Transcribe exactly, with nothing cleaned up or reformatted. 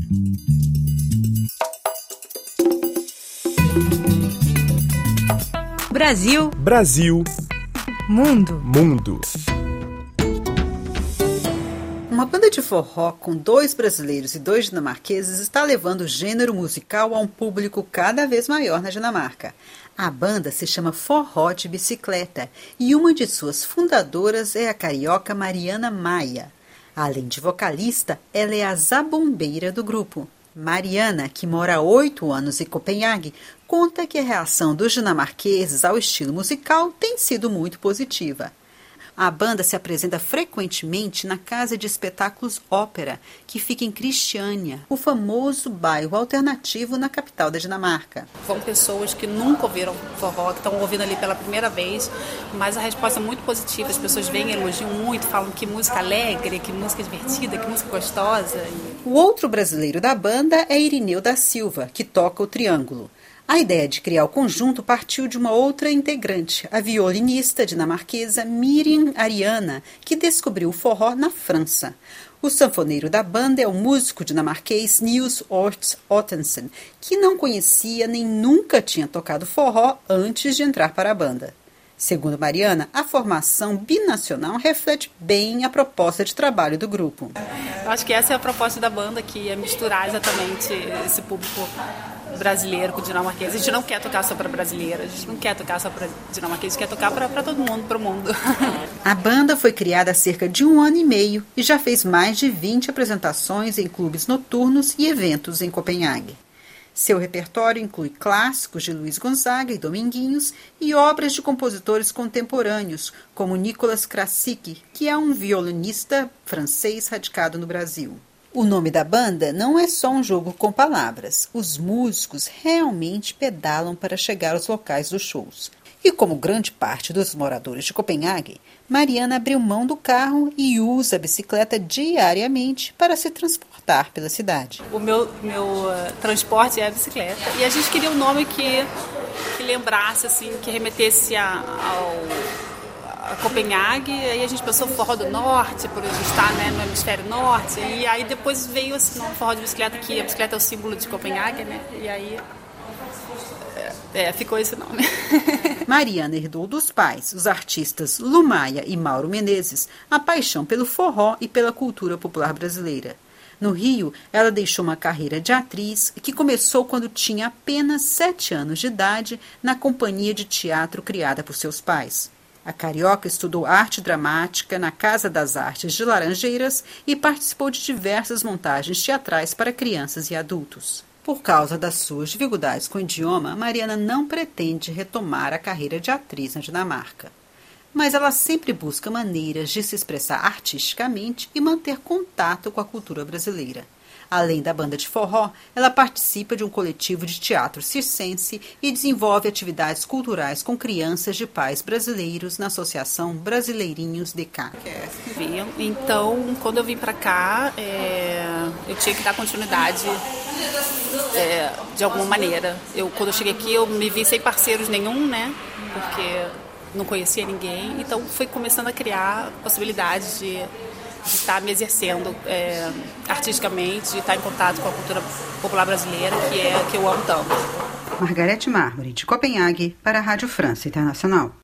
Brasil. Brasil. Mundo. Mundo. Uma banda de forró com dois brasileiros e dois dinamarqueses está levando o gênero musical a um público cada vez maior na Dinamarca. A banda se chama Forró de Bicicleta e uma de suas fundadoras é a carioca Mariana Maia. Além de vocalista, ela é a zabumbeira do grupo. Mariana, que mora há oito anos em Copenhague, conta que a reação dos dinamarqueses ao estilo musical tem sido muito positiva. A banda se apresenta frequentemente na Casa de Espetáculos Ópera, que fica em Christiania, o famoso bairro alternativo na capital da Dinamarca. Vão pessoas que nunca ouviram forró, que estão ouvindo ali pela primeira vez, mas a resposta é muito positiva. As pessoas vêm, elogiam muito, falam que música alegre, que música divertida, que música gostosa. O outro brasileiro da banda é Irineu da Silva, que toca o triângulo. A ideia de criar o conjunto partiu de uma outra integrante, a violinista dinamarquesa Miriam Ariana, que descobriu o forró na França. O sanfoneiro da banda é o músico dinamarquês Niels Ort Ottensen, que não conhecia nem nunca tinha tocado forró antes de entrar para a banda. Segundo Mariana, a formação binacional reflete bem a proposta de trabalho do grupo. Eu acho que essa é a proposta da banda, que é misturar exatamente esse público brasileiro com o dinamarquês. A gente não quer tocar só para brasileiro, a gente não quer tocar só para dinamarquês, a gente quer tocar para todo mundo, para o mundo. A banda foi criada há cerca de um ano e meio e já fez mais de vinte apresentações em clubes noturnos e eventos em Copenhague. Seu repertório inclui clássicos de Luiz Gonzaga e Dominguinhos e obras de compositores contemporâneos, como Nicolas Krasicki, que é um violinista francês radicado no Brasil. O nome da banda não é só um jogo com palavras. Os músicos realmente pedalam para chegar aos locais dos shows. E como grande parte dos moradores de Copenhague, Mariana abriu mão do carro e usa a bicicleta diariamente para se transportar pela cidade. O meu, meu uh, transporte é a bicicleta. E a gente queria um nome que, que lembrasse, assim, que remetesse a, ao, a Copenhague. Aí a gente pensou Forró do Norte, por estar, né, no hemisfério norte. E aí depois veio esse nome Forró de Bicicleta, que a bicicleta é o símbolo de Copenhague, né? E aí é, ficou esse nome. Mariana herdou dos pais, os artistas Lu Maia e Mauro Menezes, a paixão pelo forró e pela cultura popular brasileira. No Rio, ela deixou uma carreira de atriz que começou quando tinha apenas sete anos de idade na companhia de teatro criada por seus pais. A carioca estudou arte dramática na Casa das Artes de Laranjeiras e participou de diversas montagens teatrais para crianças e adultos. Por causa das suas dificuldades com o idioma, Mariana não pretende retomar a carreira de atriz na Dinamarca. Mas ela sempre busca maneiras de se expressar artisticamente e manter contato com a cultura brasileira. Além da banda de forró, ela participa de um coletivo de teatro circense e desenvolve atividades culturais com crianças de pais brasileiros na Associação Brasileirinhos D K. Então, quando eu vim para cá, é, eu tinha que dar continuidade é, de alguma maneira. Eu, quando eu cheguei aqui, eu me vi sem parceiros nenhum, né? Porque não conhecia ninguém. Então, fui começando a criar possibilidades de de estar me exercendo é, artisticamente, de estar em contato com a cultura popular brasileira, que é que eu amo tanto. Margarete Mármore, de Copenhague, para a Rádio França Internacional.